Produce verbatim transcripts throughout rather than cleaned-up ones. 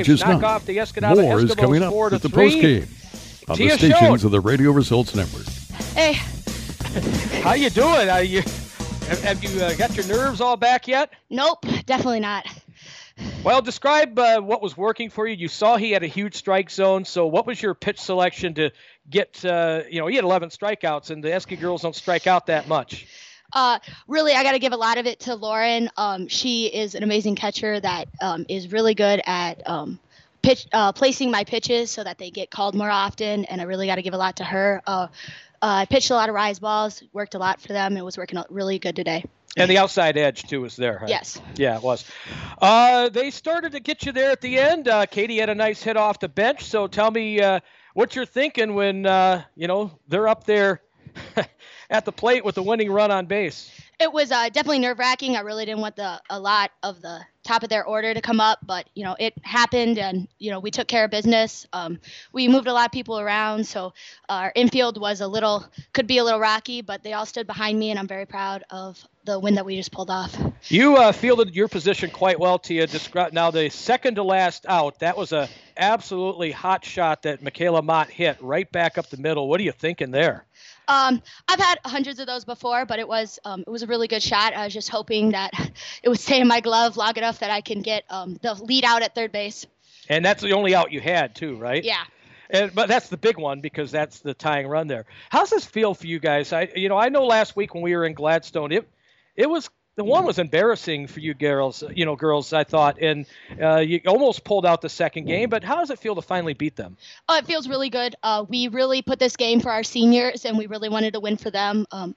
Braves is knock not. off the Escanaba More is coming Eskimos up four to with the three. postgame on Tia the stations Schoen. of the Radio Results Network. Hey, How you doing? Are you, have, have you uh, got your nerves all back yet? nope, definitely not. Well, describe uh, what was working for you. You saw he had a huge strike zone. So what was your pitch selection to get, uh, you know, he had eleven strikeouts, and the Esky girls don't strike out that much. Uh, really, I got to give a lot of it to Lauren. Um, she is an amazing catcher that um, is really good at um, pitch uh, placing my pitches so that they get called more often, and I really got to give a lot to her. Uh, uh, I pitched a lot of rise balls, worked a lot for them. It was working out really good today. And the outside edge, too, was there, huh? Yes. Yeah, it was. Uh, they started to get you there at the end. Uh, Katie had a nice hit off the bench. So tell me uh, what you're thinking when, uh, you know, they're up there at the plate with the winning run on base. It was uh, definitely nerve-wracking. I really didn't want the a lot of the top of their order to come up, but you know it happened, and you know we took care of business. Um, we moved a lot of people around, so our infield was a little could be a little rocky, but they all stood behind me, and I'm very proud of the win that we just pulled off. You uh, fielded your position quite well, Tia. Describe now the second to last out. That was a absolutely hot shot that Michaela Mott hit right back up the middle. What are you thinking there? Um, I've had hundreds of those before, but it was um, it was a really good shot. I was just hoping that it would stay in my glove long enough that I can get um, the lead out at third base. And that's the only out you had, too, right? Yeah. And, but that's the big one because that's the tying run there. How's this feel for you guys? I, you know, I know last week when we were in Gladstone, it, it was the one was embarrassing for you girls. You know, girls, I thought, and uh, you almost pulled out the second game. But how does it feel to finally beat them? Oh, it feels really good. Uh, we really put this game for our seniors, and we really wanted to win for them. Um,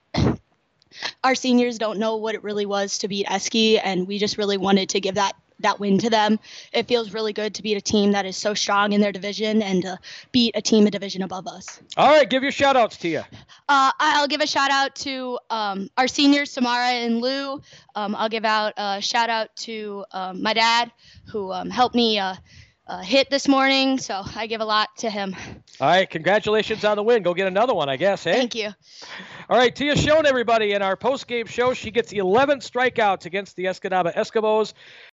our seniors don't know what it really was to beat Esky, and we just really wanted to give that that win to them. It feels really good to beat a team that is so strong in their division and to beat a team a division above us. All right, give your shout outs, Tia. Uh, I'll give a shout out to um, our seniors, Samara and Lou. Um, I'll give out a shout out to um, my dad who um, helped me uh, uh, hit this morning. So I give a lot to him. All right, congratulations on the win. Go get another one, I guess, eh? Thank you. All right, Tia Schoen, everybody, in our post-game show. She gets eleven strikeouts against the Escanaba Eskimos.